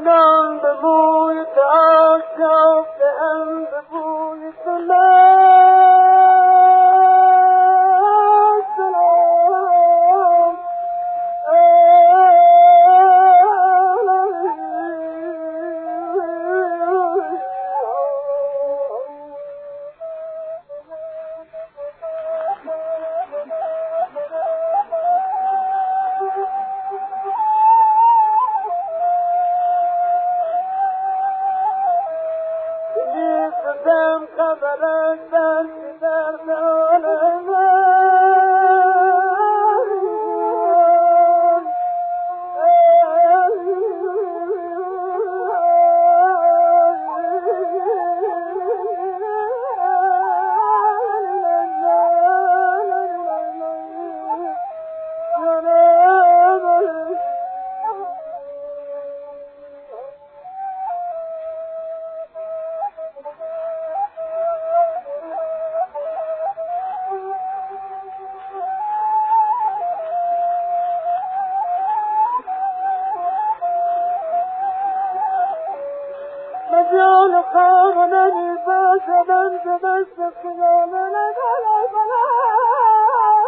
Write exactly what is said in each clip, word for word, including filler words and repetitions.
جان به بوی تاک یافته‌ام به بوی تو جان خانه باشدن که دست خیانه نگلای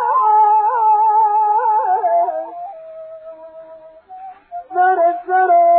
بلای در سرم